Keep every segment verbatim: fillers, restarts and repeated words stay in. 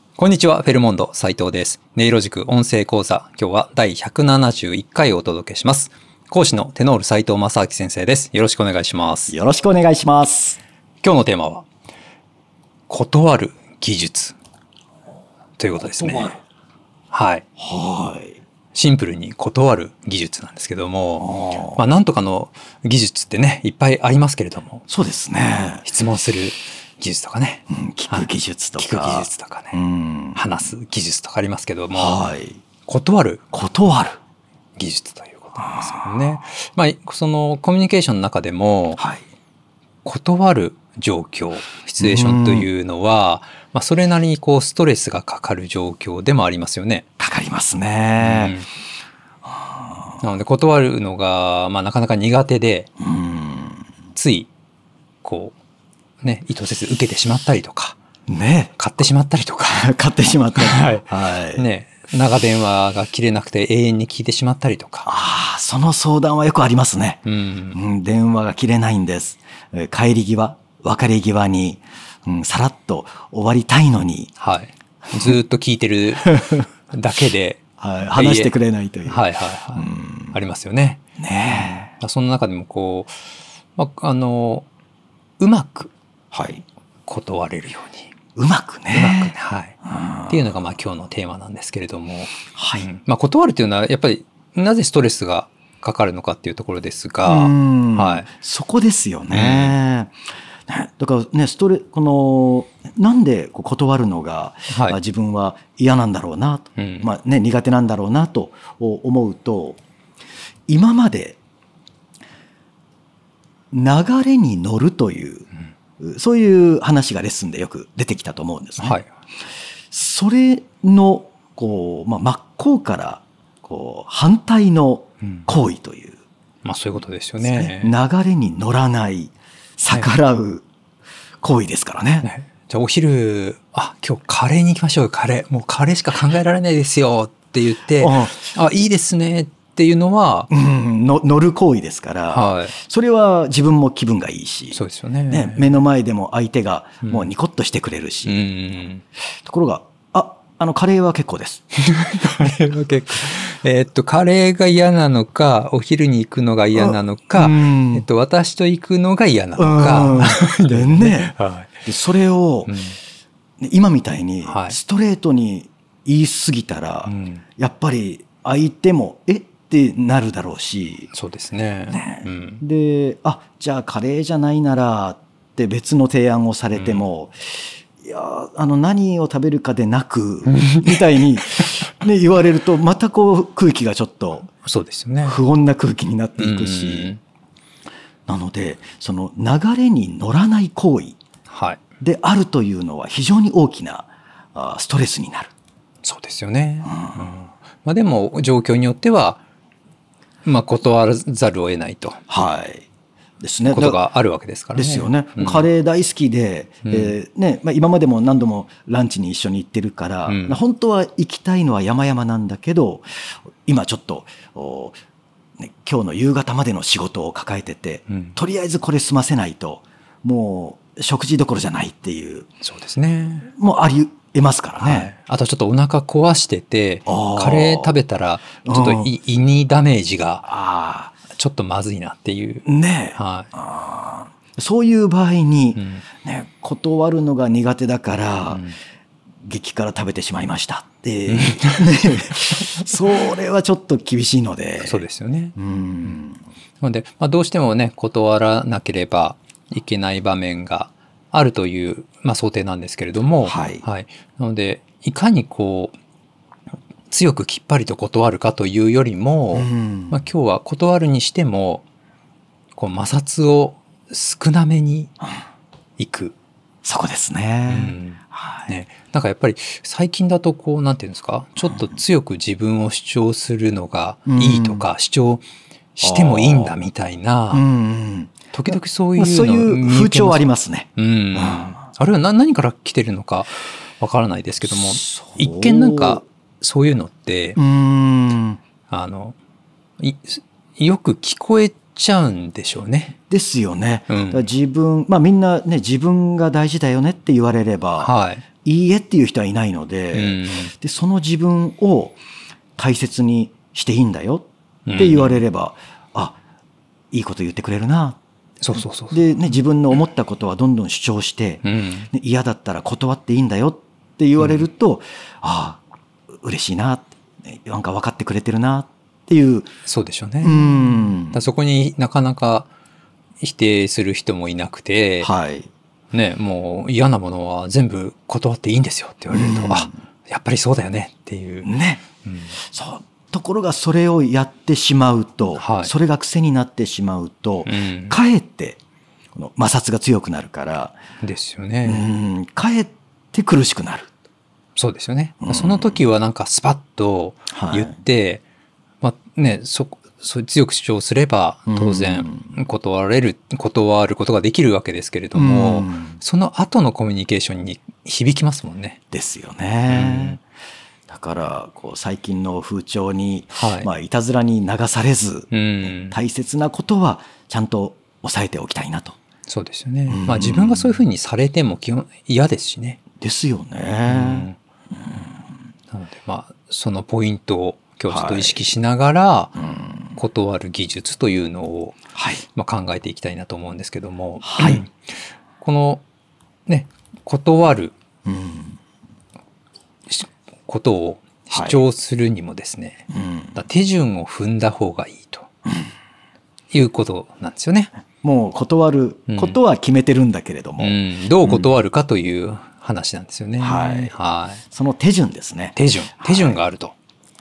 こんにちは、フェルモンド斉藤です。音色塾音声講座、今日はだいひゃくななじゅういっかいをお届けします。講師のテノール斉藤正明先生です。よろしくお願いします。 よろしくお願いします。 今日のテーマは、断る技術ということですね。はい。 はい。 シンプルに断る技術なんですけども、まあなんとかの技術ってね、いっぱいありますけれども。 そうですね。 質問する技術とかね、 うん、聞く技術とか、 聞く技術とかね、うん、話す技術とかありますけども、 はい、 断る断る技術ということなんですけどね。まあそのコミュニケーションの中でも、はい、断る状況、シチュエーションというのは、まあそれなりにこうストレスがかかる状況でもありますよね。 かかりますね。 うん、なので断るのがまあなかなか苦手で、うん、ついこうね、意図せず受けてしまったりとか、ね、買ってしまったりとか、 買ってしまったり、 はいはい、ね、長電話が切れなくて永遠に聞いてしまったりとか、 ああ、その相談はよくありますね。うんうん、電話が切れないんです。帰り際、別れ際に、うん、さらっと終わりたいのに、 はい、ずっと聞いてるだけで、 はい、話してくれないという、 はいはいはい、うん、ありますよね。 ねえ。 その中でもこう、まあ、あのうまく断れるように、 うまくね、 うまくね、はい、っていうのがまあ今日のテーマなんですけれども、はい、うん、まあ断るというのはやっぱりなぜストレスがかかるのかっていうところですが、 はい、そこですよね。うん、だからね、ストレこのなんで断るのが、はい、自分は嫌なんだろうなと、うん、まあね、苦手なんだろうなと思うと、今まで流れに乗るという、うん、そういう話がレッスンでよく出てきたと思うんですね。はい、それのこう、まあ、真っ向からこう反対の行為という、うん、 まあそういうことですよね。 流れに乗らない逆らう行為ですからね。ね、 じゃあお昼、あ、今日カレーに行きましょうよ、カレー。もうカレーしか考えられないですよって言って、あ、いいですねっていうのは、 うん、の乗る行為ですから、はい、それは自分も気分がいいし、 そうですよね。 ね、目の前でも相手がもうニコッとしてくれるし、うん、ところが、あ、あのカレーは結構です。 カレーは結構。えー、っとカレーが嫌なのか、お昼に行くのが嫌なのか、えっと私と行くのが嫌なのか、 でね、はい、でそれを、うん、今みたいにストレートに言い過ぎたら、はい、やっぱり相手もえってなるだろうし、 そうですね。ね、 うん、で、あ、じゃあカレーじゃないならって別の提案をされても、うん、いやあの何を食べるかでなくみたいに、ね、言われるとまたこう空気がちょっとそうですよね。 不穏な空気になっていくし、うん、なのでその流れに乗らない行為であるというのは非常に大きなストレスになる。 そうですよね。うんうん、まあ、でも状況によってはまあ、断らざるを得ないと、はい、ですね、ことがあるわけですからね。 ですよね。うん、カレー大好きで、うん、えーね、まあ、今までも何度もランチに一緒に行ってるから、うん、本当は行きたいのは山々なんだけど、今ちょっと、ね、今日の夕方までの仕事を抱えてて、うん、とりあえずこれ済ませないともう食事どころじゃないっていう、 そうですね、 もうあり得ますからね。はい、 あとちょっとお腹壊しててカレー食べたらちょっと胃にダメージがちょっとまずいなっていうね、はい、あ、そういう場合に、うんね、断るのが苦手だから、うん、激辛食べてしまいましたって、ね、それはちょっと厳しいので。 そうですよね。うん、なので、まあ、どうしてもね断らなければいけない場面があるという、まあ、想定なんですけれども、はいはい、なのでいかにこう強くきっぱりと断るかというよりも、うんまあ、今日は断るにしてもこう摩擦を少なめにいく、うん、 そこですね。 うんはい、ね、なんかやっぱり最近だとこうなんていうんですか、ちょっと強く自分を主張するのがいいとか、うん、主張してもいいんだみたいな、うんうん時々そういうの、 そういう風潮ありますね。 うん。うん、あれは何何から来てるのかわからないですけども、一見なんかそういうのって、うーんあのよく聞こえちゃうんでしょうね。 ですよね。うん、だから自分、まあみんなね自分が大事だよねって言われれば、はい、 いいえっていう人はいないので、うん、でその自分を大切にしていいんだよって言われれば、うん、あ、いいこと言ってくれるな。 そうそうそう。 で、ね、自分の思ったことはどんどん主張して、うん、ね、嫌だったら断っていいんだよって言われると、うん、ああ、嬉しいな、なんか分かってくれてるなっていう。 そうでしょうね。うん、だそこになかなか否定する人もいなくて、はい、ね、もう嫌なものは全部断っていいんですよって言われると、うん、あ、やっぱりそうだよねっていう。 ね。うん、そう。ところがそれをやってしまうと、はい、それが癖になってしまうと、うん、かえってこの摩擦が強くなるから、 ですよね。 うん、かえって苦しくなる。 そうですよね。うん、その時はなんかスパッと言って、はい、まあね、そそう強く主張すれば当然断れる、うん、断ることができるわけですけれども、うん、その後のコミュニケーションに響きますもんね。 ですよね。うんだからこう最近の風潮に、はいまあ、いたずらに流されず、うん、大切なことはちゃんと抑えておきたいなと。 そうですよね。うん、まあ自分がそういうふうにされても基本嫌ですしね。 ですよね。 うんうん、なのでまあそのポイントを今日ちょっと意識しながら、はい、断る技術というのを、はいまあ、考えていきたいなと思うんですけども、はい、このね断る、うんことを主張するにもですね、はいうん、手順を踏んだ方がいいということなんですよね。 もう断ることは決めてるんだけれども、うんうん、どう断るかという話なんですよね。うん、はい、 はい。その手順ですね。 手順、手順があると。 はい、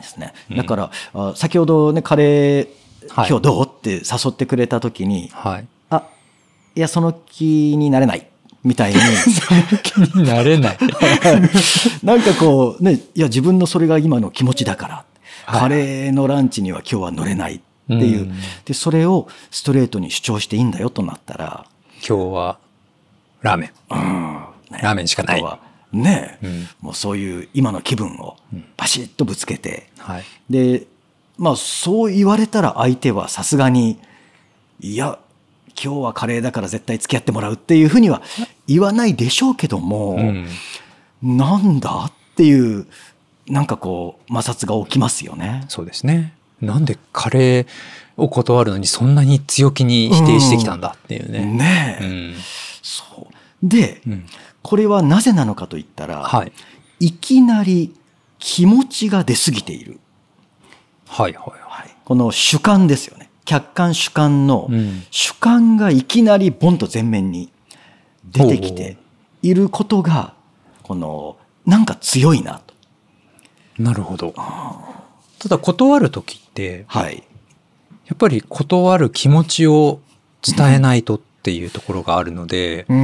ですね。だから、うん、先ほどねカレー今日どうって誘ってくれた時に、はい、あ、いやその気になれない。みたいに気になれないなんかこうねいや自分のそれが今の気持ちだから、はい、カレーのランチには今日は乗れないっていう、うん、でそれをストレートに主張していいんだよとなったら今日はラーメン、うんね、ラーメンしかないねえ、うん、もうそういう今の気分をバシッとぶつけて、うんはい、でまあそう言われたら相手はさすがにいや今日はカレーだから絶対付き合ってもらうっていうふうには言わないでしょうけども、うん、なんだっていうなんかこう摩擦が起きますよね。 そうですね。なんでカレーを断るのにそんなに強気に否定してきたんだっていうね。 うん、ねえ、うん、そうで、うん、これはなぜなのかといったら、はい、いきなり気持ちが出過ぎている。 はいはいはい。 この主観ですよね。客観主観の主観がいきなりボンと前面に出てきていることがこのなんか強いなと。 なるほど。ただ断るときって、はい、やっぱり断る気持ちを伝えないとっていうところがあるので、うん、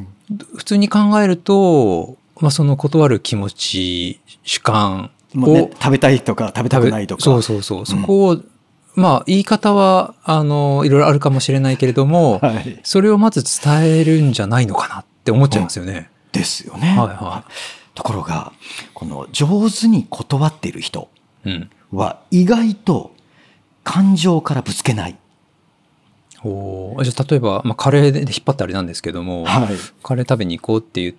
普通に考えると、まあ、その断る気持ち主観を、 ね、食べたいとか食べたくないとかそうそうそう、うん、そこをまあ言い方はあのいろいろあるかもしれないけれども、はい、それをまず伝えるんじゃないのかなって思っちゃいますよね。 ですよね。はいはい、ところがこの上手に断っている人は意外と感情からぶつけない。 うん、おじゃあ例えば、まあ、カレーで引っ張ってあれなんですけども、はい、カレー食べに行こうって言って、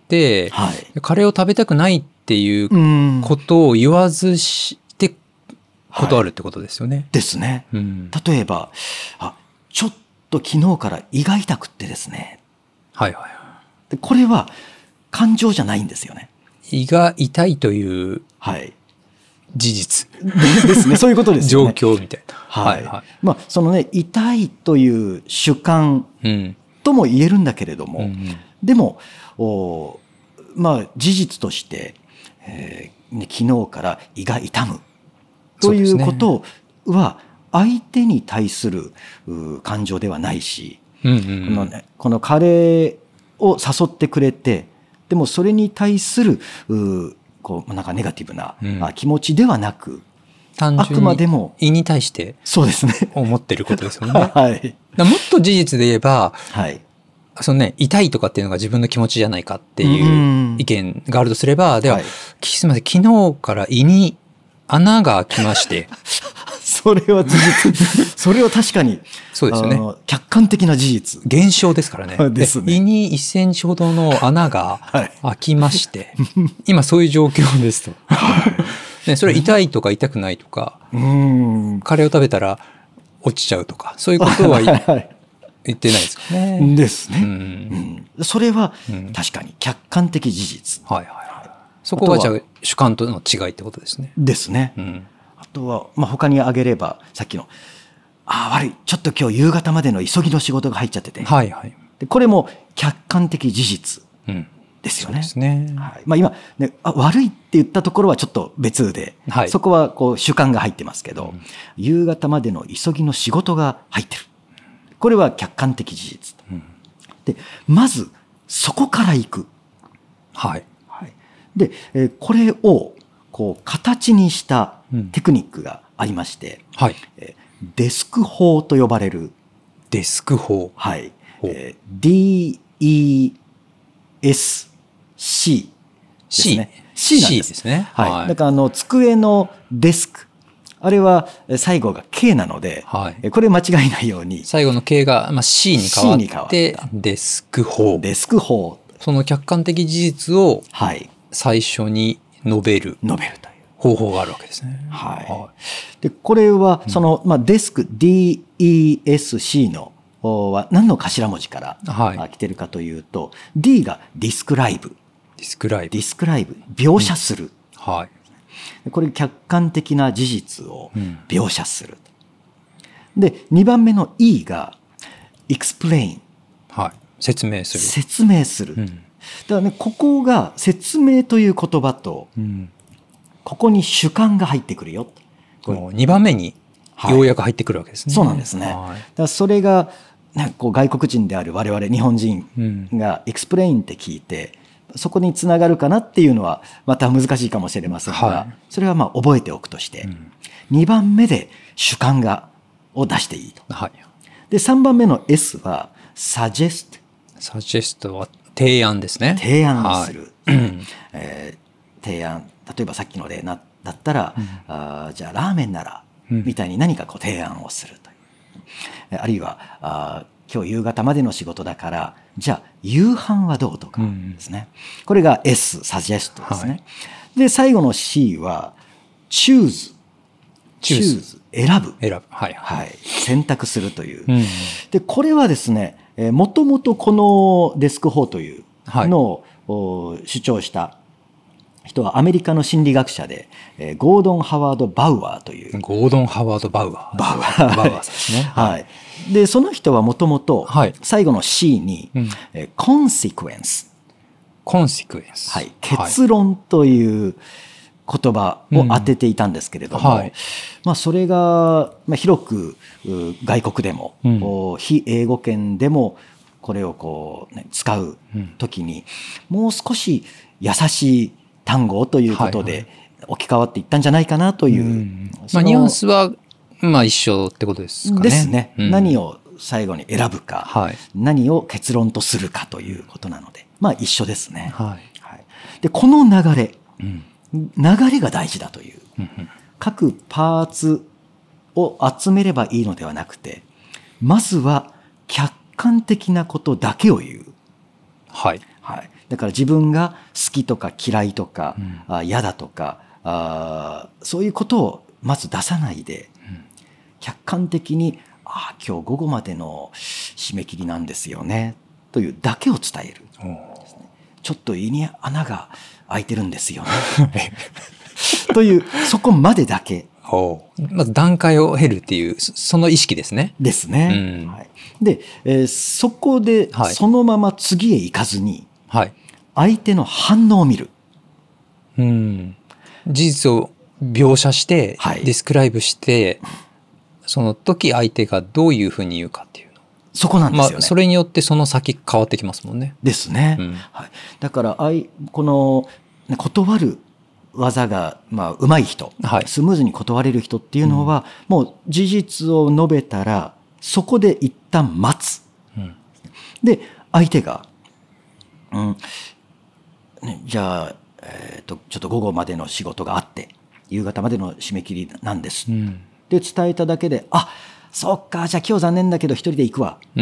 はい、カレーを食べたくないっていうことを言わずして断るってことですよね。はい、 ですね。うん、例えばあちょっと昨日から胃が痛くってですね。 はいはい。 でこれは感情じゃないんですよね。 胃が痛いという事実、 はい、ですね。そういうことですよね。状況みたいな。 はいはい。まあそのね痛いという主観とも言えるんだけれども、うんうん、でもおまあ事実として、えーね、昨日から胃が痛むということは相手に対する感情ではないし、うんうんうん、このね、このカレーを誘ってくれてでもそれに対するこうなんかネガティブな気持ちではなく、うん、 単純に胃に対してそうですね思ってることですよね。 はい、 だもっと事実で言えば、はい、そのね、痛いとかっていうのが自分の気持ちじゃないかっていう意見があるとすれば、では、はい、すみません、昨日から胃に穴が開きましてそれは事実。それは確かに。 そうですよね。 客観的な事実。 現象ですからね。 ですね。 胃にいっセンチほどの穴が開きまして、はい、今そういう状況ですと。ね、それ痛いとか痛くないとか、うん、カレーを食べたら落ちちゃうとか、そういうことは言ってないですかね。 ですね。うんうん、それは確かに客観的事実。 はいはいはい。そこがじゃあ主観との違いってことですね。 ですね。うん、あとは、まあ、他に挙げれば、さっきの、ああ、悪い。ちょっと今日夕方までの急ぎの仕事が入っちゃってて。 はいはい。 でこれも客観的事実ですよね。 うん、そうですね。 はい、まあ、今、ね、あ、悪いって言ったところはちょっと別で、はい、そこはこう主観が入ってますけど、うん、夕方までの急ぎの仕事が入ってる。これは客観的事実。うん、で、まず、そこから行く。 はい。 はい、で、えー、これを、こう、形にしたテクニックがありまして、 うん、はい。 えーデスク法と呼ばれる。 デスク法。 はい。えー、ディー イー エス シー ですね。 C。 C なんです。 C ですね。 はい。はい、だからあの、机のデスク。あれは最後が K なので、はい、これ間違いないように。 最後の K が、まあ、C に変わって、デスク法。 デスク法。 その客観的事実を最初に述べる。 述べるという。 方法があるわけですね。 はい。はい、で、これは、その、うん、まあ、デスク、ディー イー エス シー の、は何の頭文字から、はい、来てるかというと、D がディスクライブ。 ディスクライブ。 ディスクライブ。描写する。うん、 はい。 これ、客観的な事実を描写する。うん、で、にばんめの E が、explain。 はい。説明する。 説明する。うん、だからね、ここが説明という言葉と、うんここに主観が入ってくるよ。 にばんめにようやく入ってくるわけですね。 はい、そうなんですね。はい、だからそれが、ね、こう外国人である我々日本人がエクスプレインって聞いて、うん、そこにつながるかなっていうのはまた難しいかもしれませんが、はい、それはまあ覚えておくとして、うん、にばんめで主観がを出していいと。はい、でさんばんめの S は suggest。 suggest は提案ですね。 提案する。はいえー、提案。例えばさっきの例なだったら、うん、あじゃあラーメンなら、うん、みたいに何かこう提案をするという。あるいはあ今日夕方までの仕事だからじゃあ夕飯はどうとかですね。うん、これが S、suggest ですね。はい、で最後の C は choose。choose。選ぶ。 選ぶ。はい。 はい。選択するという。うん、でこれはですね、もともとこのデスク法というのを、はい、主張した人はアメリカの心理学者で、えー、ゴードン・ハワード・バウアーという。 ゴードン・ハワード・バウアー。 バウアー。バウアーですね。はい。で、その人はもともと、最後の C に、はいえー、コンシクエンス。 コンシクエンス。 はい。結論という言葉を当てていたんですけれども、うんはい、まあそれが、まあ、広く外国でも、うん、非英語圏でもこれをこう、ね、使うときに、うん、もう少し優しい単語ということで置き換わっていったんじゃないかなという、はいはいうんまあ、ニュアンスはまあ一緒ってことですかね。 ですね、うん、何を最後に選ぶか、はい、何を結論とするかということなのでまあ一緒ですね。はいはい、でこの流れ、うん、流れが大事だという、うん、各パーツを集めればいいのではなくてまずは客観的なことだけを言う。 はいはい、だから自分が好きとか嫌いとか、うん、あ嫌だとかあそういうことをまず出さないで、うん、客観的にあ今日午後までの締め切りなんですよねというだけを伝えるですね。ちょっと胃に穴が開いてるんですよねというそこまでだけまず段階を経るっていうその意識ですね。 ですね。うんはい、で、えー、そこでそのまま次へ行かずに、はい、相手の反応を見る。 うん、事実を描写して、はい、ディスクライブしてその時相手がどういうふうに言うかっていうのそこなんですよね。まあ、 それによってその先変わってきますもんね。 ですね。うんはい、だからあいこの断る技がまあ上手い人、はい、スムーズに断れる人っていうのは、うん、もう事実を述べたらそこで一旦待つ、うん、で相手が、うんね、じゃあ、えーと、ちょっと午後までの仕事があって夕方までの締め切りなんです、うん、 で伝えただけで、あ、そっか、じゃあ今日残念だけど一人で行くわ、 うん、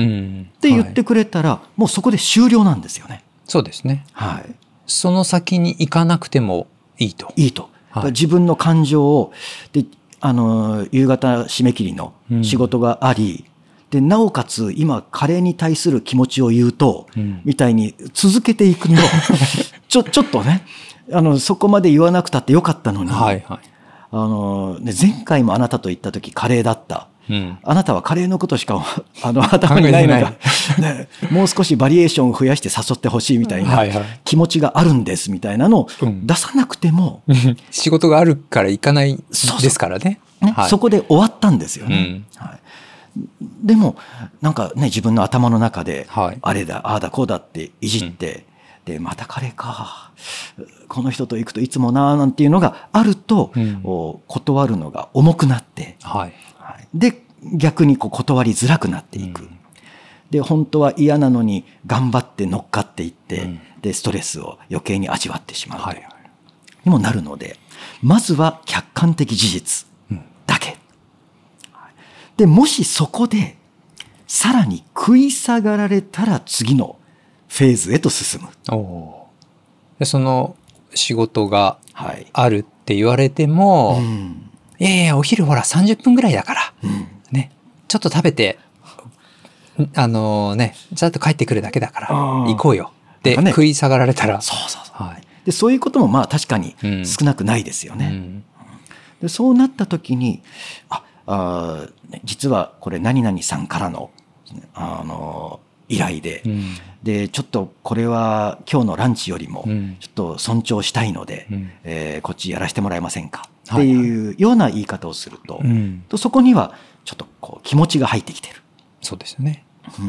って言ってくれたら、はい、もうそこで終了なんですよね。 そうですね。 はい。 その先に行かなくてもいいと。 いいと。はい、自分の感情を、で、あの、夕方締め切りの仕事があり、うん、で、なおかつ今、カレーに対する気持ちを言うと、うん、みたいに続けていくと、ちょ、ちょっとね、あの、そこまで言わなくたってよかったのに、 はいはい、 あの、ね、前回もあなたと行った時カレーだった。うん、あなたはカレーのことしかあの頭にないのが、ね、もう少しバリエーションを増やして誘ってほしいみたいな気持ちがあるんですみたいなのを出さなくても、 うん、仕事があるから行かないですからね。 ね、はい、そこで終わったんですよね。 うんはい、でもなんかね、自分の頭の中で、はい、あれだああだこうだっていじって、うん、でまたカレーか、この人と行くといつもななんていうのがあると、うん、断るのが重くなって、 はいで逆にこう断りづらくなっていく、うん、で本当は嫌なのに頑張って乗っかっていって、うん、でストレスを余計に味わってしまうと、はい、にもなるので、まずは客観的事実だけ、うん、でもしそこでさらに食い下がられたら次のフェーズへと進む。 おでその仕事があるって言われても、はい、うんいやいや、お昼ほらさんじゅっぷんぐらいだから、うん、ね、ちょっと食べて、あのー、ね、ざっと帰ってくるだけだから、行こうよ。で、ね、食い下がられたら。 そうそうそう。はい、で、そういうこともまあ確かに少なくないですよね。うんうん、でそうなった時に、ああ、実はこれ何々さんからの、あのー、依頼で、うん、で、ちょっとこれは今日のランチよりも、ちょっと尊重したいので、うん、えー、こっちやらせてもらえませんかっていうような言い方をすると、はいはい、とそこにはちょっとこう気持ちが入ってきてる。 そうですね。うん、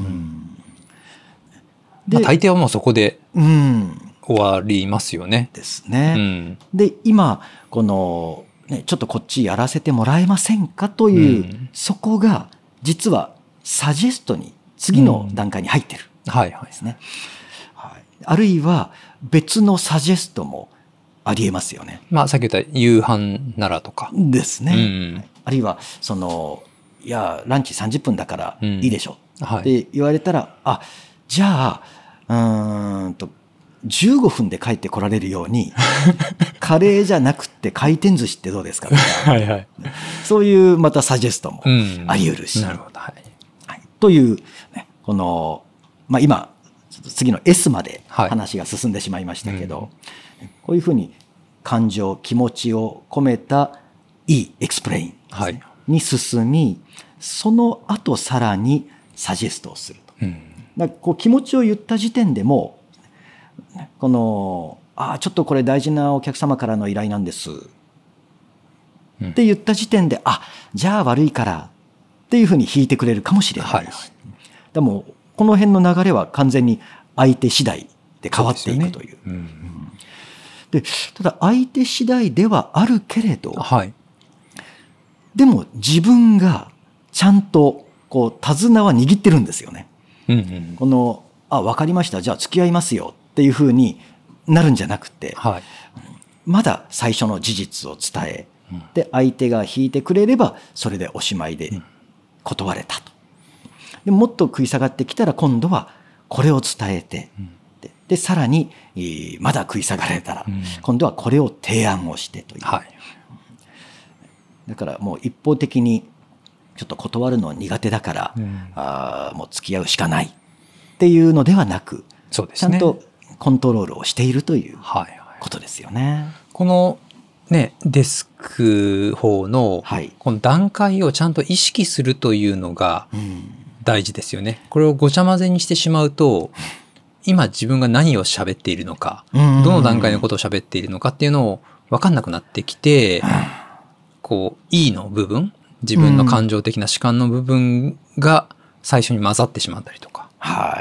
で、まあ、大抵はもうそこで終わりますよね。 ですね。うん、で今この、ね、ちょっとこっちやらせてもらえませんかという、うん、そこが実はサジェストに次の段階に入ってるですね。 はいはいはい、あるいは別のサジェストもありえますよね。 まあ、さっき言った夕飯ならとか。 ですね。うん、あるいは、その、いや、ランチさんじゅっぷんだからいいでしょ、うんはい、って言われたら、あ、じゃあ、うーんと、じゅうごふんで帰ってこられるように、カレーじゃなくて回転寿司ってどうですかとかはい、はい、 そういうまたサジェストもあり得るし。 うん、なるほど。はいはい、という、ね、この、まあ、今、次の S まで話が進んでしまいましたけど、はいうん、こういうふうに感情、気持ちを込めた E、エクスプレイン、はい、に進み、その後さらにサジェストをすると。うん、だからこう気持ちを言った時点でも、この、ああ、ちょっとこれ大事なお客様からの依頼なんです。うん、って言った時点で、あ、じゃあ悪いからっていうふうに引いてくれるかもしれない。はいはい、でもこの辺の流れは完全に相手次第で変わっていくという。そうですよね。うんうんでただ相手次第ではあるけれど、はい、でも自分がちゃんとこう手綱は握ってるんですよね。うんうん、このあ分かりましたじゃあ付き合いますよっていうふうになるんじゃなくて、はい、まだ最初の事実を伝え、うん、で相手が引いてくれればそれでおしまいで断れたと。でもっと食い下がってきたら今度はこれを伝えて、うんでさらにまだ食い下がられたら、うん、今度はこれを提案をしてという、はい、だからもう一方的にちょっと断るの苦手だから、うん、あもう付き合うしかないっていうのではなく、そうですね、ちゃんとコントロールをしているということですよね。はいはい、 このねデスク方のこの段階をちゃんと意識するというのが大事ですよね。これをごちゃ混ぜにしてしまうと今自分が何を喋っているのか、どの段階のことを喋っているのかっていうのを分かんなくなってきて、こう E の部分、自分の感情的な主観の部分が最初に混ざってしまったりとか、はい、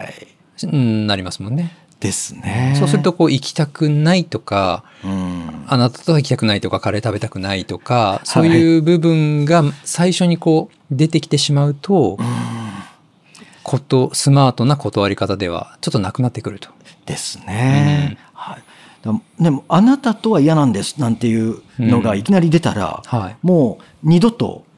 なりますもんね。 ですね。 そうするとこう行きたくないとか、うん、あなたとは行きたくないとかカレー食べたくないとか、そういう部分が最初にこう出てきてしまうと、うんことスマートな断り方ではちょっとなくなってくると。 ですね。うんはい、でもあなたとは嫌なんですなんていうのがいきなり出たら、うんはい、もう二度と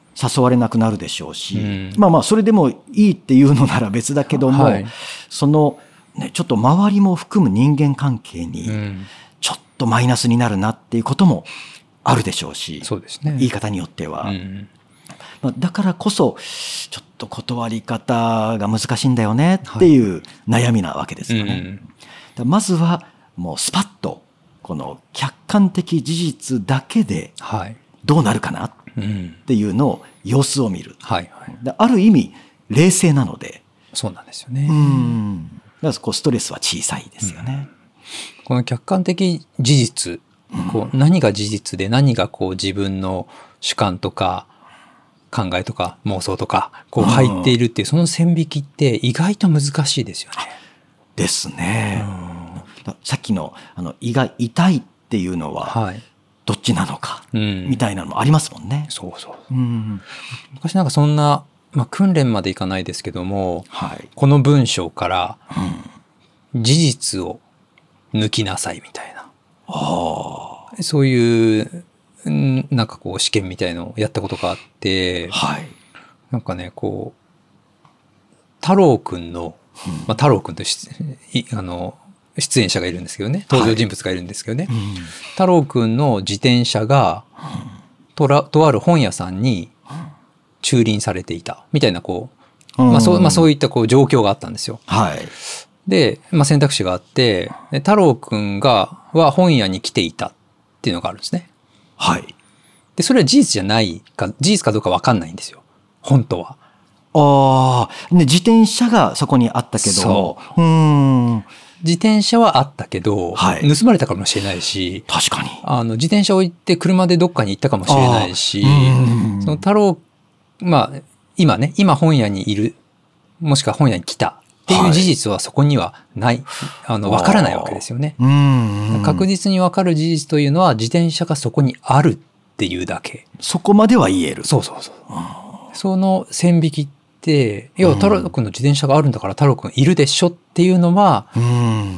誘われなくなるでしょうし、 うん、 まあまあそれでもいいっていうのなら別だけども、はい、その、ね、ちょっと周りも含む人間関係にちょっとマイナスになるなっていうこともあるでしょうし、 そうですね、 言い方によっては、うん、まあ、だからこそちょっと断り方が難しいんだよねっていう悩みなわけですよね、はい、うん、だまずはもうスパッとこの客観的事実だけでどうなるかなっていうのを様子を見る、はいはい、ある意味冷静なので、 そうなんですよね、 うん、だからこうストレスは小さいですよね、 うん、この客観的事実、こう何が事実で何がこう自分の主観とか考えとか妄想とかこう入っているっていうその線引きって意外と難しいですよね。 ですね、うん、さっきのあの胃が痛いっていうのは、はい、どっちなのか、うん、みたいなのもありますもんね。 そうそう、うん、昔なんかそんな、まあ、訓練までいかないですけども、はい、この文章から事実を抜きなさいみたいな、あ、そういうなんかこう試験みたいのをやったことがあって、はい、なんかねこう太郎くんの、うん、まあ、太郎くんとあの出演者がいるんですけどね、登場人物がいるんですけどね、はい、うん、太郎くんの自転車がとらとある本屋さんに駐輪されていたみたいなこう、まあそうまあ、そういったこう状況があったんですよ。はい、で、まあ、選択肢があってで太郎くんがは本屋に来ていたっていうのがあるんですね。はい、でそれは事実じゃないか事実かどうか分かんないんですよ本当は。 ああ、ね、自転車がそこにあったけど、そう、うーん、 自転車はあったけど、はい、盗まれたかもしれないし、 確かにあの自転車を置いて車でどっかに行ったかもしれないし、その太郎、まあ今ね今本屋にいるもしくは本屋に来たっていう事実はそこにはない、はい、あの分からないわけですよね。うん、確実に分かる事実というのは自転車がそこにあるっていうだけ。 そこまでは言える。 そうそうそう。その線引きって要は太郎くんの自転車があるんだから太郎くんいるでしょっていうのは、うん、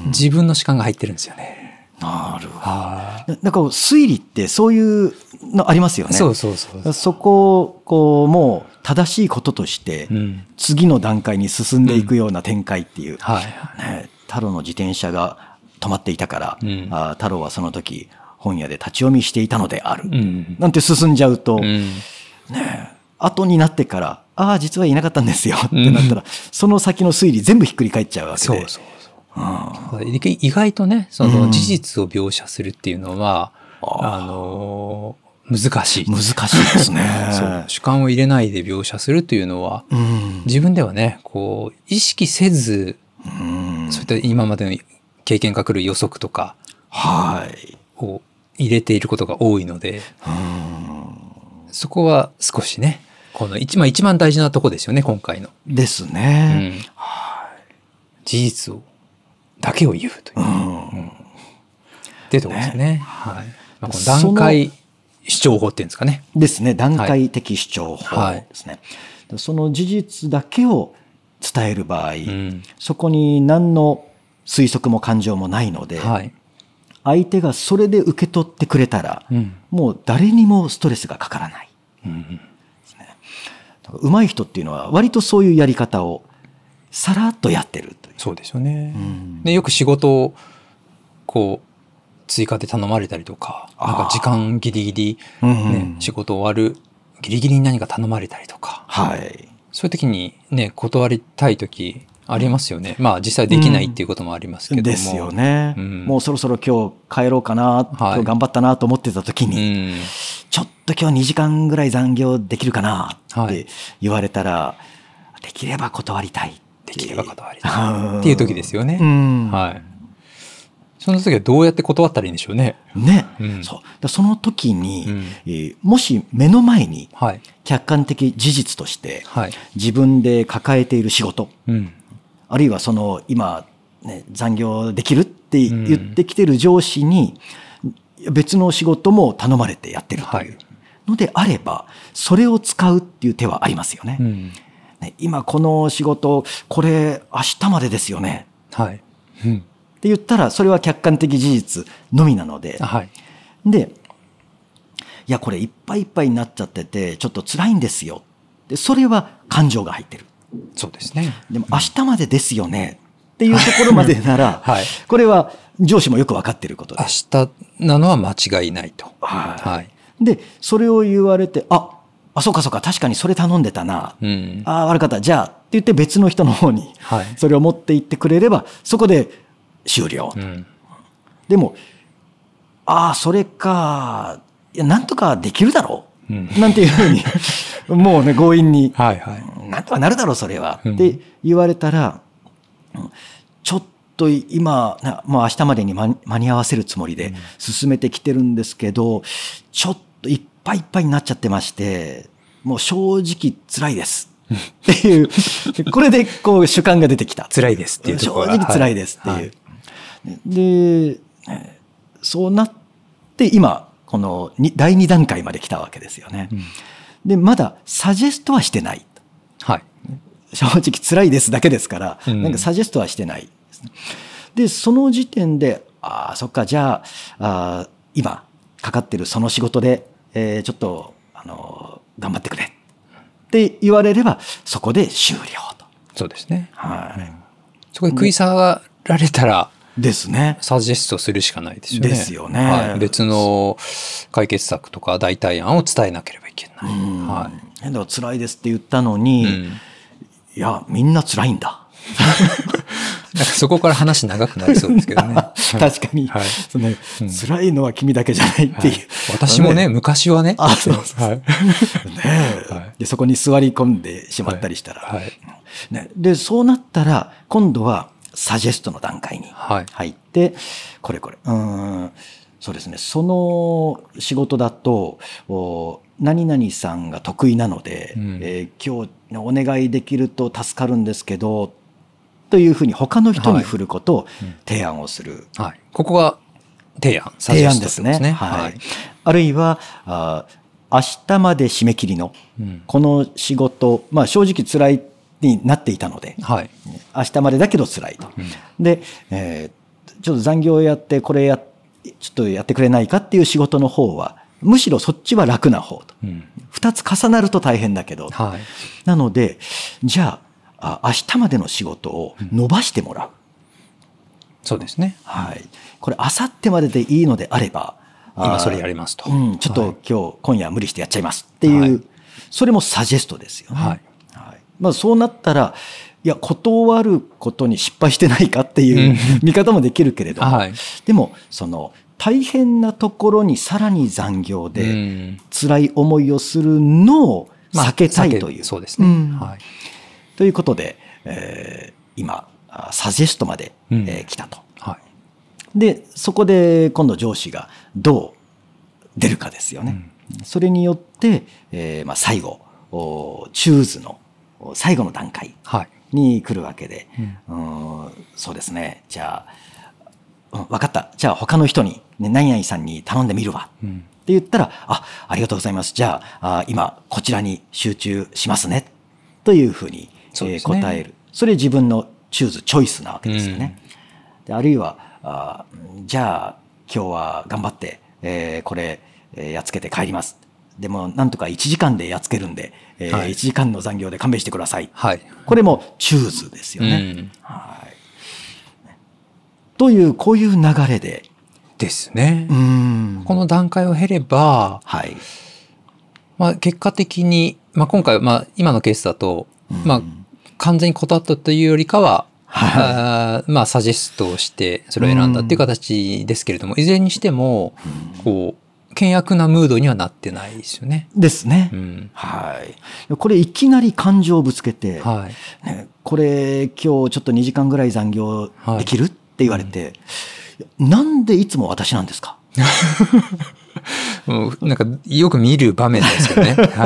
自分の主観が入ってるんですよね。 なるほど。なんか推理ってそういうのありますよね。 そうそうそうそう。 そこをこうもう正しいこととして次の段階に進んでいくような展開っていう、うん、はいね、太郎の自転車が止まっていたから、うん、あ太郎はその時本屋で立ち読みしていたのである、うん、なんて進んじゃうと、うん、ね、後になってからああ実はいなかったんですよってなったら、うん、その先の推理全部ひっくり返っちゃうわけで。そうそうそう、うん、意外とねその事実を描写するっていうのは、うん、あの難しい難しいですね。 そう主観を入れないで描写するというのは、うん、自分ではねこう意識せず、うん、そういった今までの経験が来る予測とかを入れていることが多いので、うん、そこは少しねこの一番一番大事なとこですよね今回の。 ですね。 うん、はい、事実をだけを言うという、うんうん、っていうところですね。ね、はい、まあ、この段階主張法っていうんですかね。 ですね、段階的主張法ですね。はい、その事実だけを伝える場合、うん、そこに何の推測も感情もないので、はい、相手がそれで受け取ってくれたら、うん、もう誰にもストレスがかからない。うん上手い人っていうのは割とそういうやり方をさらっとやってるという。 そうですよね。うん、でよく仕事をこう追加で頼まれたりとか、なんか時間ギリギリ、ね、うんうん、仕事終わるギリギリに何か頼まれたりとか、はい、そういう時にね断りたい時ありますよね。まあ実際できないっていうこともありますけども、うん、 ですよね、うん、もうそろそろ今日帰ろうかな、はい、今日頑張ったなと思ってた時に、うん、ちょっと今日にじかんぐらい残業できるかなって言われたら、はい、できれば断りたいできれば断りたいっていう時ですよね、うん、はい、その時はどうやって断ったらいいんでしょうね。 ね、うん、そうその時に、うんえー、もし目の前に客観的事実として、はい、自分で抱えている仕事、うん、あるいはその今、ね、残業できるって言ってきてる上司に別の仕事も頼まれてやってるというのであれば、それを使うっていう手はありますよね。うん、ね今この仕事これ明日までですよね。はい、うんって言ったらそれは客観的事実のみなので、はい、でいやこれいっぱいいっぱいになっちゃっててちょっと辛いんですよ。でそれは感情が入ってる。 そうですね。 でも明日までですよねっていうところまでなら、 はい、 これは上司もよく分かっていることで。 明日なのは間違いないと。 はい。 はい、 で、それを言われて、あ、あ、そうかそうか、確かにそれ頼んでたな。うん、あ、悪かった。じゃあ、って言って別の人の方に、それを持って行ってくれれば、そこで終了。うん、でも、ああ、それか、いや、なんとかできるだろう、うん、なんていうふうに、もうね、強引に、はいはい、なんとかなるだろう、それは。うん、って言われたら、ちょっと今、もう明日までに間に合わせるつもりで進めてきてるんですけど、ちょっといっぱいいっぱいになっちゃってまして、もう正直辛いです。っていう、これでこう主観が出てきた。 辛いですっていうところ。 正直辛いですっていう。はいはい、で、そうなって今、このだいに段階まで来たわけですよね。うん、で、まだサジェストはしてない。はい。正直辛いですだけですから、うん、なんかサジェストはしてないですね。で、その時点で、ああ、そっか、じゃあ、あ今、かかってるその仕事で、えー、ちょっと、あの、頑張ってくれって言われれば、そこで終了と。 そうですね。はい。そこで食い下がられたら、 ですね。 サジェストするしかないですよね。 ですよね。 はい、別の解決策とか代替案を伝えなければいけない。うん、 はい。だから辛いですって言ったのに、うん、いや、みんな辛いんだ。 なんかそこから話長くなりそうですけどね。 確かに、はい、その、うん、辛いのは君だけじゃないっていう。はい、 私もね、昔はね。 あ、そうそう。はい、ねえ、はい、で、そこに座り込んでしまったりしたら。はいはい、ね。で、そうなったら、今度はサジェストの段階に入って、はい、これこれ。うん、そうですね。その仕事だと、何々さんが得意なので、うんえー、今日お願いできると助かるんですけど、というふうに他の人に振ることを提案をする。 はいはい、ここが提案、 提案ですね。はいはい、あるいはあ、明日まで締め切りのこの仕事、まあ、正直辛いになっていたので、はい、明日までだけど辛いと。うん、で、えー、ちょっと残業やってこれやちょっとやってくれないかっていう仕事の方はむしろそっちは楽な方と。うん、ふたつ重なると大変だけど、はい、なのでじゃあ明日までの仕事を伸ばしてもらう。うん、 そうですね。 はい。これ明後日まででいいのであれば、 今それやりますと。 うん、ちょっと今日、はい、今夜無理してやっちゃいますっていう、はい、それもサジェストですよね。はいはい、まあ、そうなったらいや断ることに失敗してないかっていう見方もできるけれども、はい、でもその大変なところにさらに残業で辛い思いをするのを避けたいという、まあ、 そうですね、うんはい、 ということで、えー、今サジェストまで、うんえー、来たと、はい、でそこで今度上司がどう出るかですよね、うん、それによって、えーまあ、最後チューズの最後の段階に来るわけで、はい、うん、そうですねじゃあ、うん、分かったじゃあ他の人に、ね、何々さんに頼んでみるわ、うん、って言ったらあありがとうございますじゃあ、あ今こちらに集中しますねというふうに、えー、答えるそれ自分のチューズチョイスなわけですよね、うん、であるいはあじゃあ今日は頑張って、えー、これ、えー、やっつけて帰りますでもなんとかいちじかんでやっつけるんで、えーはい、いちじかんの残業で勘弁してください、はい、これもチューズですよね、うんはい、というこういう流れでですねうんこの段階を経れば、はいまあ、結果的に、まあ、今回、まあ、今のケースだと、まあ、完全に断ったというよりかは、はいあまあ、サジェストをしてそれを選んだっていう形ですけれどもいずれにしてもこう険悪なムードにはなってないですよね。 ですね。うん、はい。これいきなり感情をぶつけて、はいね、これ今日ちょっとにじかんぐらい残業できる、はい、って言われて、うん、なんでいつも私なんですかもうなんかよく見る場面ですよね、はい、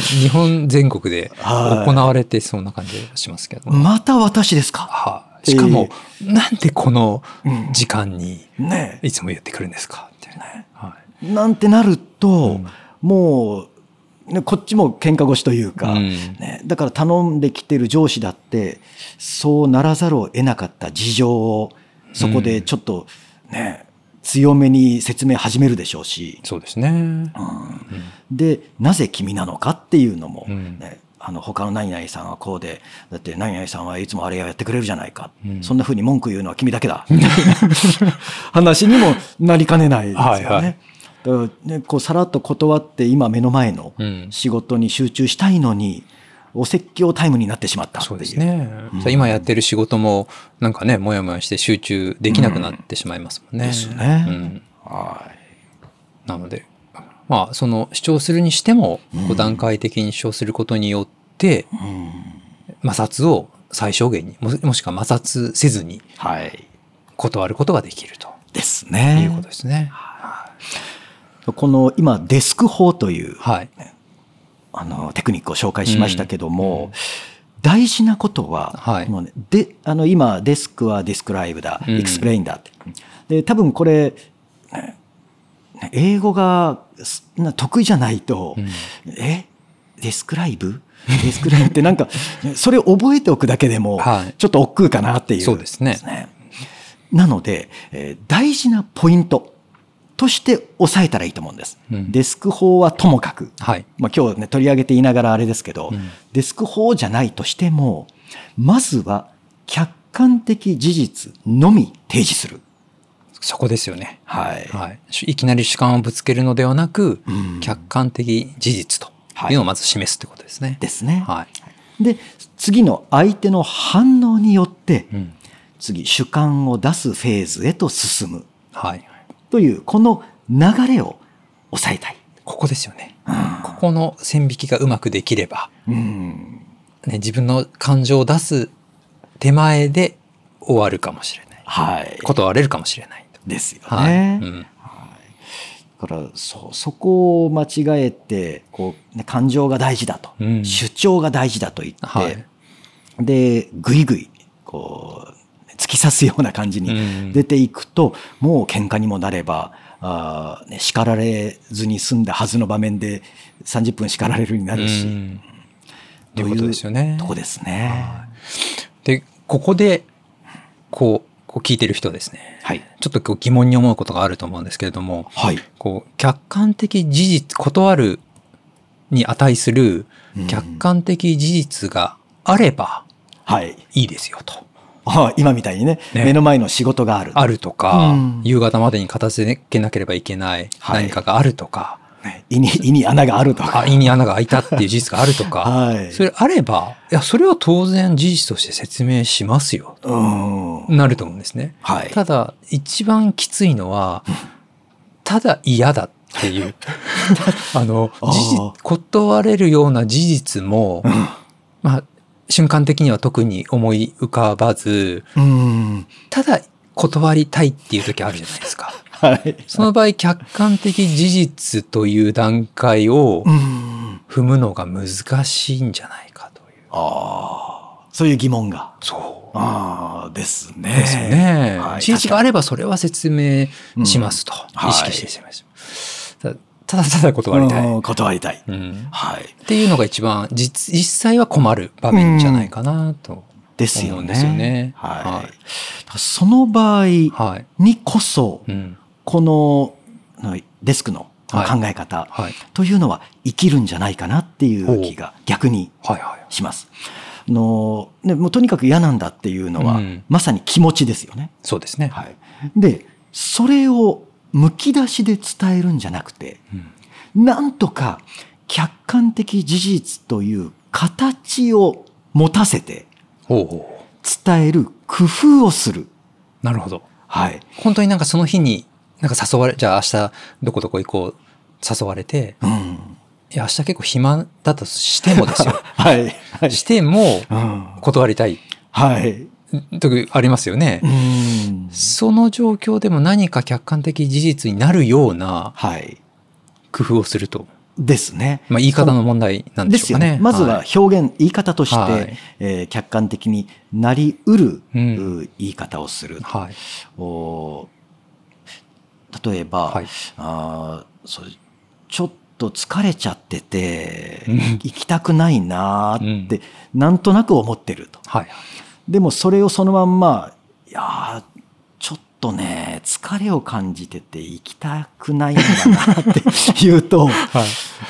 日本全国で行われてそうな感じがしますけど、 また私ですか、 はあ、しかも、えー、なんでこの時間にいつも言ってくるんですかっていうね、はい、 なんてなると、うん、もう、ね、こっちも喧嘩腰というか、うんね、だから頼んできてる上司だってそうならざるを得なかった事情をそこでちょっとね、 強めに説明始めるでしょうし。 そうですね。うん、 で、なぜ君なのかっていうのも、 うんね、あの他の何々さんはこうで、だって何々さんはいつもあれをやってくれるじゃないか、うん、そんなふうに文句言うのは君だけだ話にもなりかねないですよね。はいはい、だからね、こうさらっと断って今目の前の仕事に集中したいのに、うん、お説教タイムになってしまったっていう。 そうですね。うん、今やってる仕事もなんかね、もやもやして集中できなくなってしまいますもんね。 うん、ですね。 うん、はい。なので、まあ、その主張するにしても、うん、段階的に主張することによって、うん、摩擦を最小限に、ももしくは摩擦せずに断ることができると、 ですね。 いうことですね。 はい、この今デスク法という、 はい、 あのテクニックを紹介しましたけども、うん、大事なことは、はい、このね、であの今デスクはディスクライブだ、エクスプレインだって、で多分これ英語が得意じゃないと、うん、えデスクライブデスクライブってなんかそれを覚えておくだけでもちょっと億劫かなっていう、 そうですね。 なので、えー、大事なポイントとして押さえたらいいと思うんです。うん、デスク法はともかく、はい、まあ、今日ね取り上げて言いながらあれですけど、うん、デスク法じゃないとしてもまずは客観的事実のみ提示する。 そこですよね。 はい。 はい。いきなり主観をぶつけるのではなく、うん、客観的事実というのをまず示すってことですね。はい、 ですね。 はい。 で、次の相手の反応によって、うん、次、主観を出すフェーズへと進む。 はい。 という、この流れを抑えたい。 ここですよね。うん、ここの線引きがうまくできれば、うんね、自分の感情を出す手前で終わるかもしれない。 はい。 断れるかもしれない。 ですよね。 はい。うん、 だからそそこを間違えてこう、ね、感情が大事だと、うん、主張が大事だと言って、はい、でぐいぐいこう突き刺すような感じに出ていくと、うん、もう喧嘩にもなればあ、ね、叱られずに済んだはずの場面でさんじゅっぷん叱られるようになるし、うん、 ということですよね。 とこですね。 でここでこうこう聞いてる人ですね、 はい、 ちょっとこう疑問に思うことがあると思うんですけれども、 はい、 こう客観的事実、断るに値する客観的事実があればいいですよと。 はい、今みたいに ね, ね目の前の仕事がある。 あるとか、うん、夕方までに片付けなければいけない何かがあるとか、 はい、胃に、胃に穴があるとか。 胃に穴が開いたっていう事実があるとか、 はい、 それあれば、いや、それは当然事実として説明しますよ。 うん、 なると思うんですね。 はい、 ただ、一番きついのは、ただ嫌だっていう、あの、事実、断れるような事実も、うん、まあ、瞬間的には特に思い浮かばず、 うん、 ただ断りたいっていう時あるじゃないですか。 はい、 その場合、客観的事実という段階を踏むのが難しいんじゃないかという。 ああ、そういう疑問が。 そう。 ああ、ですね。 ですね。はい、事実があればそれは説明しますと。うん、意識して説明します。はい、ただただ断りたい。 うん、断りたい。 うん、 はい。 っていうのが一番実、実際は困る場面じゃないかなと思うんですよね。ですよね。 はい。はい、その場合にこそ、はい、うんこのデスクの考え方というのは生きるんじゃないかなっていう気が逆にします。あのね、もうとにかく嫌なんだっていうのは、うん、まさに気持ちですよね。 そうですね。 はい、で、それをむき出しで伝えるんじゃなくて、うん、なんとか客観的事実という形を持たせて伝える工夫をする。 なるほど。 はい。 本当になんかその日になんか誘われ、じゃあ明日どこどこ行こう誘われて、うん、いや明日結構暇だとしてもですよ。 はい、はい。 しても断りたい。うん、 はい。 というありますよね。うん、その状況でも何か客観的事実になるような工夫をすると。 ですね。 まあ言い方の問題なんでしょうかね。 ですよね。まずは表現、はい、言い方として、はいえー、客観的になりうる、うん、言い方をする。 はい、 お例えば、はい、あそうちょっと疲れちゃってて、うん、行きたくないなって、うん、なんとなく思ってると、 はい、 でもそれをそのまんまいやちょっとね疲疲れを感じてて行きたくないんだなって言うと、はい、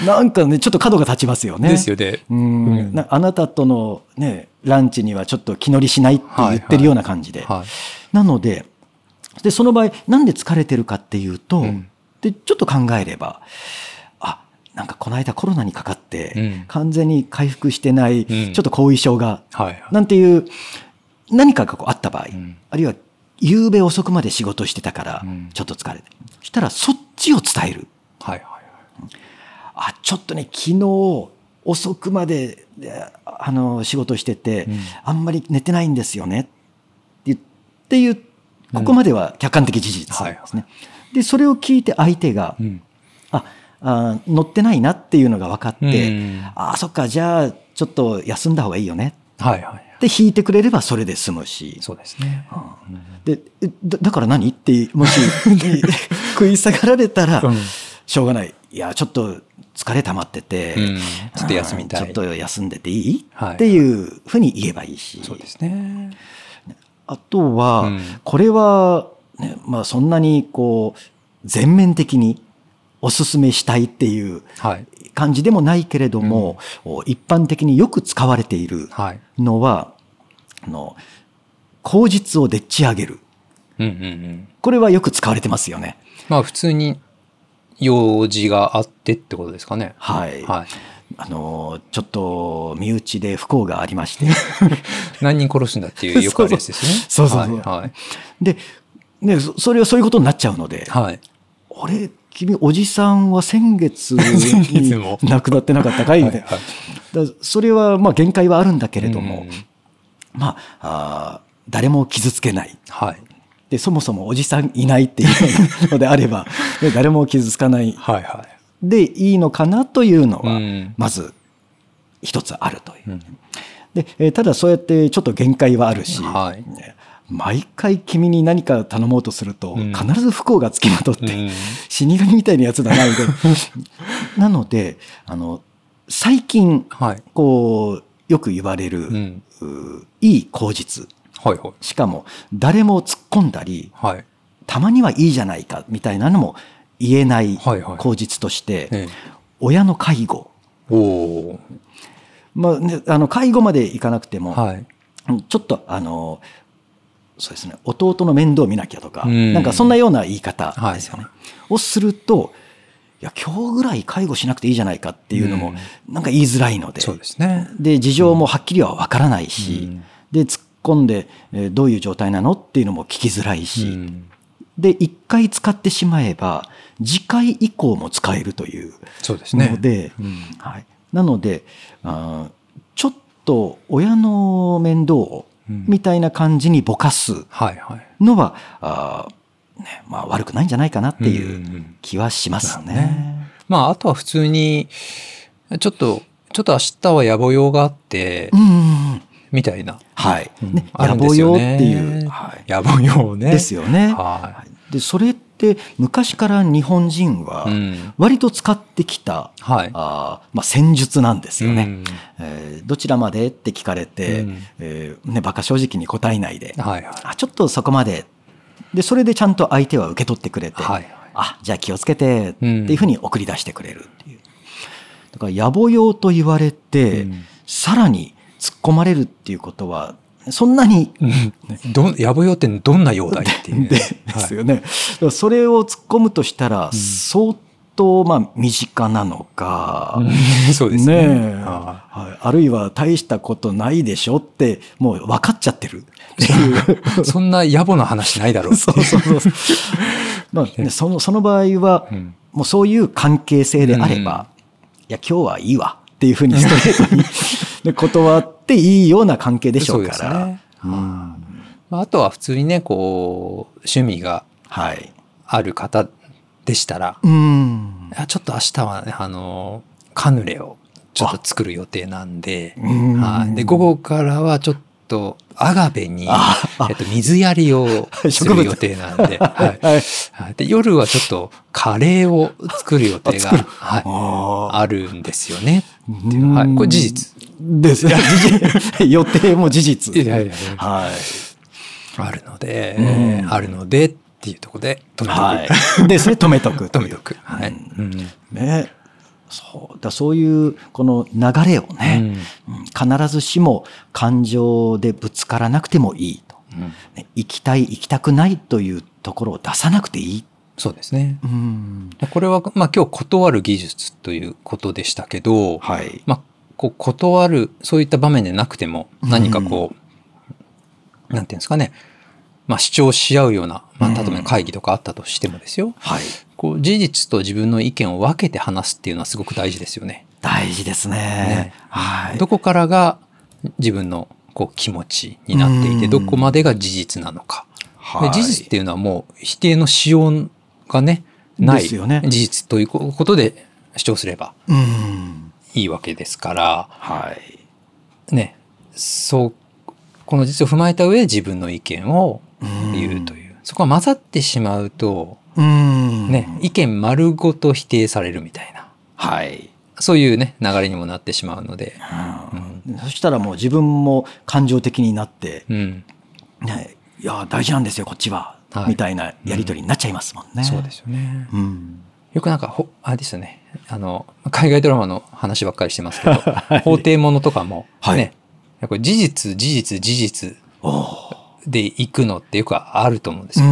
なんかねちょっと角が立ちますよね。 ですよね。 うん、うん、あなたとの、ね、ランチにはちょっと気乗りしないって言ってるような感じで、はいはいはい、なので、でその場合なんで疲れてるかっていうと、うん、でちょっと考えれば、あ、なんかこの間コロナにかかって完全に回復してない、うん、ちょっと後遺症が、はいはい、なんていう何かがこうあった場合、うん、あるいは夕べ遅くまで仕事してたからちょっと疲れて、うん、そしたらそっちを伝える、はいはいはい、あ、ちょっとね昨日遅くまであの仕事してて、うん、あんまり寝てないんですよねっていうここまでは客観的事実ですね、うん、はいはい、でそれを聞いて相手が、うん、ああ乗ってないなっていうのが分かって、うん、あそっかじゃあちょっと休んだ方がいいよね、はいはい、で引いてくれればそれで済むし、 そうですね、 うん、で だ, だから何ってもし食い下がられたら、うん、しょうがない、いやちょっと疲れ溜まってて、うん、 ちょっと休みたい、 ちょっと休んでていい、はい、っていうふうに言えばいいし、 そうですね。 あとは、うん、これは、ね、まあそんなにこう全面的にお勧めしたいっていう感じでもないけれども、はい、うん、一般的によく使われているのは、はい、あの口実をでっち上げる、うんうんうん、これはよく使われてますよね。 まあ普通に用事があってってことですかね。 はい、はい、あのちょっと身内で不幸がありまして何人殺すんだっていうよくあるやつですね。 そうそうそう、はいはい、で、ね、それはそういうことになっちゃうので、はい、あれ君おじさんは先月に亡くなってなかったかいみたいな、はいはい、だそれはまあ限界はあるんだけれども、まあ、あ誰も傷つけない、はい、でそもそもおじさんいないっていうのであれば誰も傷つかない、はいはい、でいいのかなというのはまず一つあるという、うん、で、えー、ただそうやってちょっと限界はあるし、はい、毎回君に何か頼もうとすると必ず不幸がつきまとって、うん、死神みたいなやつだなみたいななのであの最近こうよく言われる、うん、いい口実、はいはい、しかも誰も突っ込んだり、はい、たまにはいいじゃないかみたいなのも言えない口実として、はいはい、親の介護、お、まあね、あの介護までいかなくても、はい、ちょっとあのそうですね、弟の面倒を見なきゃとか、うん、なんかそんなような言い方ですよね、はい、をすると、いや今日ぐらい介護しなくていいじゃないかっていうのもなんか言いづらいので、そうですね、で事情もはっきりは分からないし、うん、で突っ込んでどういう状態なのっていうのも聞きづらいし、うん、で一回使ってしまえば次回以降も使えるというので、うん、はい、なのであちょっと親の面倒をみたいな感じにぼかすのは、あ、ね、まあ、悪くないんじゃないかなっていう気はしますね。うんうんね、 まあ、あとは普通にちょっとちょっと明日は野暮用があって、うん、みたいな、 はいね、野暮用っていう、 はい、野暮用ねですよね。はい、でそれって昔から日本人は割と使ってきた、うん、はい、あまあ、戦術なんですよね、うん、えー、どちらまでって聞かれて、うん、えーね、馬鹿正直に答えないで、はいはい、あちょっとそこまででそれでちゃんと相手は受け取ってくれて、はいはい、あじゃあ気をつけてっていうふうに送り出してくれるっていう、だから野暮用と言われて、うん、さらに突っ込まれるっていうことはそんなに、 うん、ど野暮用ってどんな用だいっていう、ね、 でですよね、はい、それを突っ込むとしたら相当まあ身近なのか、 うん、そうですね、 ね、はい、あるいは大したことないでしょってもう分かっちゃってるっていうそんな野暮な話ないだろうってそうそうそうまあね、そのその場合は、うん、もうそういう関係性であれば、うん、いや今日はいいわっていうふうにストレートにで断っていいような関係でしょうから、ね、うん、 まあ、あとは普通にねこう趣味がある方でしたら、はい、うん、いやちょっと明日はねあのカヌレをちょっと作る予定なんで、はい、で午後からはちょっとアガベに、えっと、水やりをする予定なんで、はいはい、で夜はちょっとカレーを作る予定が、はい、あ, あるんですよねっていう、はい、これ事実ですね予定も事実、 いやいや、はい、あるので、あるのでっっていうところで止めとく。 はい、ですね、止めとく。 止めとく。はい。 うん、ね、そうだ、そういうこの流れをね、うん、必ずしも感情でぶつからなくてもいいと、うんね、行きたい行きたくないというところを出さなくていい。 そうですね。うん、これは、まあ、今日断る技術ということでしたけど、はい、まあ、こう断るそういった場面でなくても何かこう、うん、なんていうんですかね、まあ、主張し合うような、まあ、例えば会議とかあったとしてもですよ、うん、はい、こう事実と自分の意見を分けて話すっていうのはすごく大事ですよね。 大事ですね。ね、 はい、どこからが自分のこう気持ちになっていて、どこまでが事実なのか。で事実っていうのはもう否定のしようがねない事実ということで主張すればいいわけですから、はいね、そうこの実を踏まえた上で自分の意見を言うという、そこが混ざってしまうとね、意見丸ごと否定されるみたいな、はい、そういうね流れにもなってしまうので、 うんうん、そしたらもう自分も感情的になって、うんね、いや大事なんですよこっちは、はい、みたいなやり取りになっちゃいますもんね。 うん、そうですよね。うん、よくなんかほあれですよね、あの海外ドラマの話ばっかりしてますけど、はい、法廷ものとかもね、はい、これ事実事実事実でいくのってよくあると思うんですよ。うん、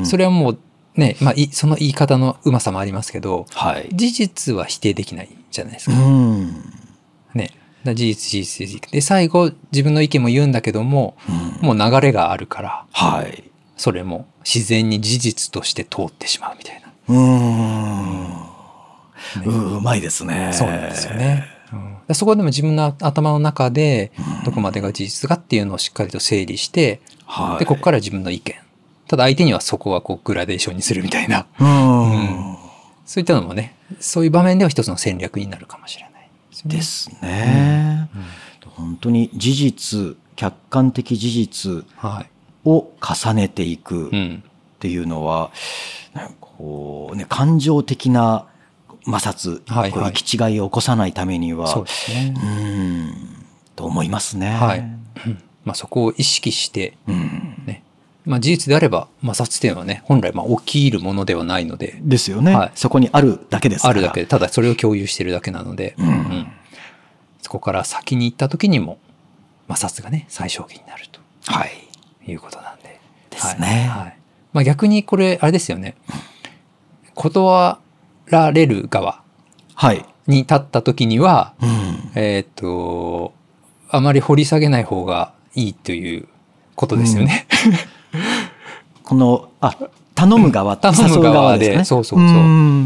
それはもうね、まあ、その言い方のうまさもありますけど、はい、事実は否定できないじゃないですか。うんね、だ事実事実事実で最後自分の意見も言うんだけども、うん、もう流れがあるから、はい、それも自然に事実として通ってしまうみたいな。うーん、 ね、う, うまいですね。 そうなんですよね。うん、そこでも自分の頭の中でどこまでが事実かっていうのをしっかりと整理して、はい、でここから自分の意見、ただ相手にはそこはこうグラデーションにするみたいな、うん、うん、そういったのもね、そういう場面では一つの戦略になるかもしれないですね。ですね、うん、本当に事実、客観的事実を重ねていくっていうのは、はい、こうね、感情的な摩擦、はいはい、行き違いを起こさないためには、そうですね、うんと思いますね。はい、 まあ、そこを意識して、うんね、まあ、事実であれば摩擦っていうのはね本来まあ起きるものではないのでですよね、はい、そこにあるだけですから、 あるだけで、ただそれを共有しているだけなので、うんうん、そこから先に行った時にも摩擦がね最小限になると、はい、いうことなんでですね、はいはい、 まあ、逆にこれあれですよね、断られる側に立った時には、はい、うん、えっとあまり掘り下げない方がいいということですよね、うんこのあ頼む側、 頼む側で、ね、そうそうそう、うん、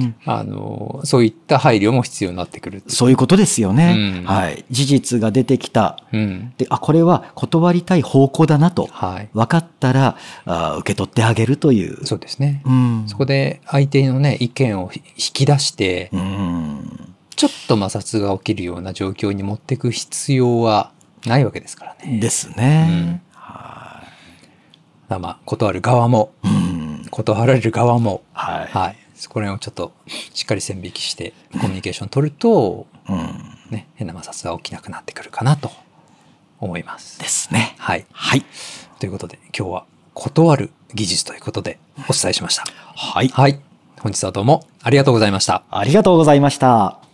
あのそういった配慮も必要になってくる。 そういうことですよね、うん、はい、事実が出てきた、うん、であこれは断りたい方向だなと、はい、分かったらあ受け取ってあげるという。 そうですね、うん、そこで相手のね意見を引き出して、うん、ちょっと摩擦が起きるような状況に持っていく必要はないわけですからね。 ですね、うんまあ、断る側も、うん、断られる側も、はいはい、そこら辺をちょっとしっかり線引きしてコミュニケーションを取ると、うんね、変な摩擦は起きなくなってくるかなと思います。 ですね。 はい。はい、ということで今日は断る技術ということでお伝えしました。はい。はい。本日はどうもありがとうございました。 ありがとうございました。